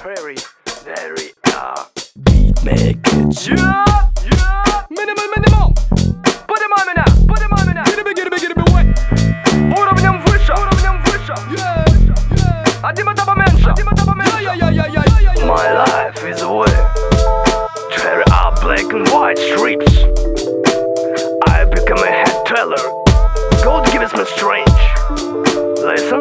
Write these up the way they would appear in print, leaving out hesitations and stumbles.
prairie, there we are. Beatmaker. Yeah, yeah. Минимум. Поднимай меня. Get me wet. Уровнем выше. Одним этапом меньше. My life is a way. There are black and white streets. I become a head teller. God gives me strange. Listen.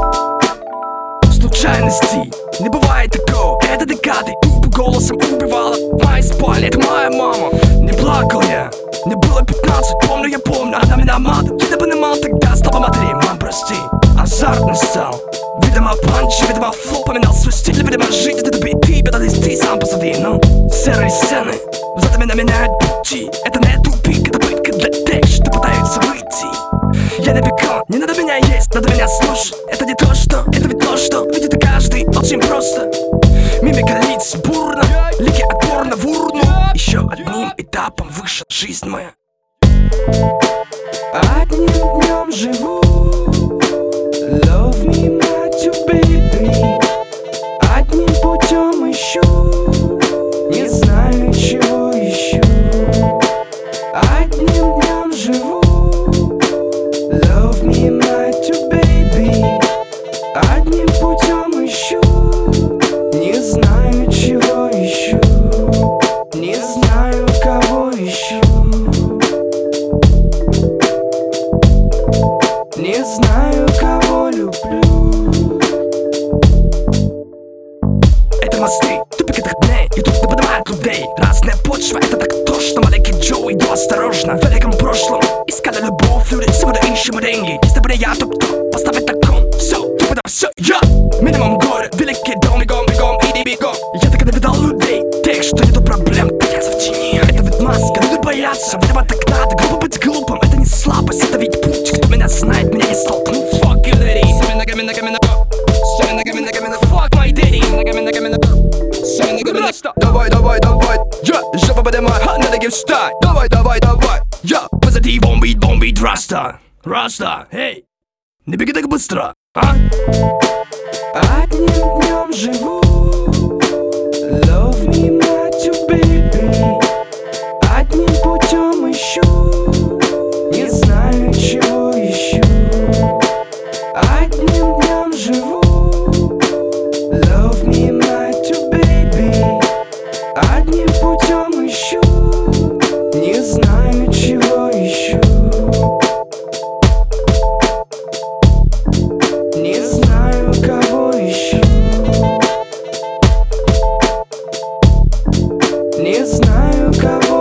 Случайностей не бывает такого. Это декады тупо голосом убивала в моей спальне. Это моя мама. Не плакал я, мне было 15. Я помню, она меня матом. Я не понимал тогда слова матери. Мам, прости, азартный стал. Видимо панчи, видимо флоу поменял свой стиль. Видимо жизнь это биты, бета-листы сам посади. Но серые сцены взад меня меняют пути. Это не тупик, это пытка для тех, что пытаются выйти. Я не бекон, не надо меня есть, надо меня слушать. Это не то, что, это ведь то, что видит каждый очень просто. Мимика лиц бурно, лики отборно в урну. Еще одним этапом выше жизнь моя. Одним днем живу. Love me, Matthew, baby. Одним путем ищу. Не знаю, чего ищу. Одним днем живу. Love me, Matthew, baby. Одним путем ищу. Не знаю, чего ищу. Не знаю, кого ищу. Не знаю, кого люблю. Это мосты, тупик этих дней. И тут не поднимает людей. Разная почва, это так точно. Маленький Джо, иду осторожно. В великом прошлом искали любовь, люди. Сегодня ищем деньги. Если бы не я, то кто поставит на кон? Все, тупо да все, я. Минимум горе, великий дом. Бегом, иди бегом. Я так и не видал людей. Тех, что нету проблем, боятся в тени. Это ведь маска, люди боятся. Видимо так надо, глупо быть глупым. Это не слабость, это ведь путь. Кто меня знает, меня не столкнул. Fuck you, lady. Fuck my daddy. Давай, я жопа поднимай, надо give style. Давай, я позади бомбит, раста, эй, не беги так быстро, а? Одним днем живу. Love me, Matthew, baby. Одним путем ищу. Не знаю, чего ищу. Одним днем живу. Love me, Matthew, baby. Одним путем ищу. Не знаю, чего ищу. Не знаю, кого ищу. Не знаю, кого